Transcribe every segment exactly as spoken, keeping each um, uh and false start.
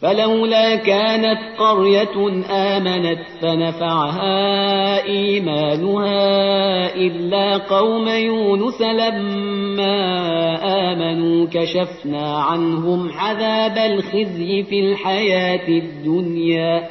فلولا كانت قرية آمنت فنفعها إيمانها إلا قوم يونس لما آمنوا كشفنا عنهم عذاب الخزي في الحياة الدنيا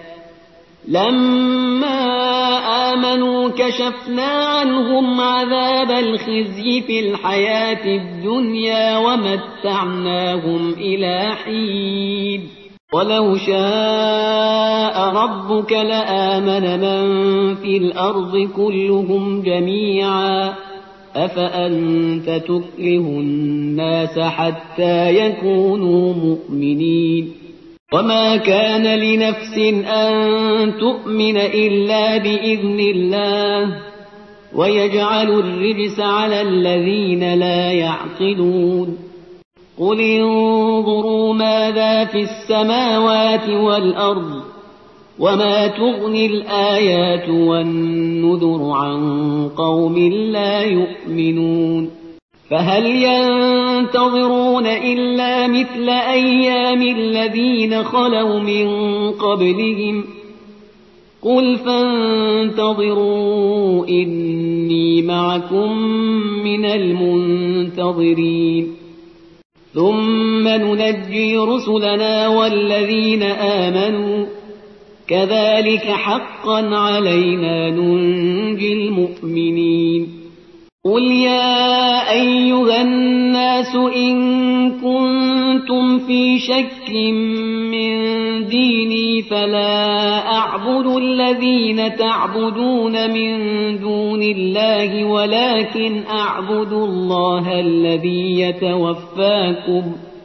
لما آمنوا كشفنا عنهم عذاب الخزي في الحياة الدنيا ومتعناهم إلى حين ولو شاء ربك لآمن من في الأرض كلهم جميعا أفأنت تكره الناس حتى يكونوا مؤمنين وما كان لنفس أن تؤمن إلا بإذن الله ويجعل الرجس على الذين لا يعقلون قل انظروا ماذا في السماوات والأرض وما تغني الآيات والنذر عن قوم لا يؤمنون فهل ينتظرون إلا مثل أيام الذين خلوا من قبلهم قل فانتظروا إني معكم من المنتظرين ثم ننجي رسلنا والذين آمنوا كذلك حقا علينا ننجي المؤمنين قل يا أيها الناس إن كنتم في شك من ديني فلا أعبد الذين تعبدون من دون الله ولكن أعبد الله الذي يتوفاكم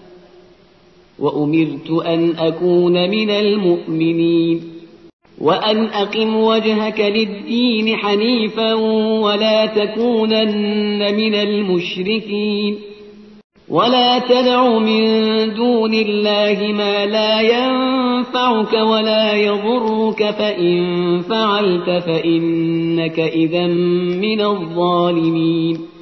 وأمرت أن أكون من المؤمنين وأن أقم وجهك للدين حنيفا ولا تكونن من المشركين ولا تدع من دون الله ما لا ينفعك ولا يضرك فإن فعلت فإنك إذا من الظالمين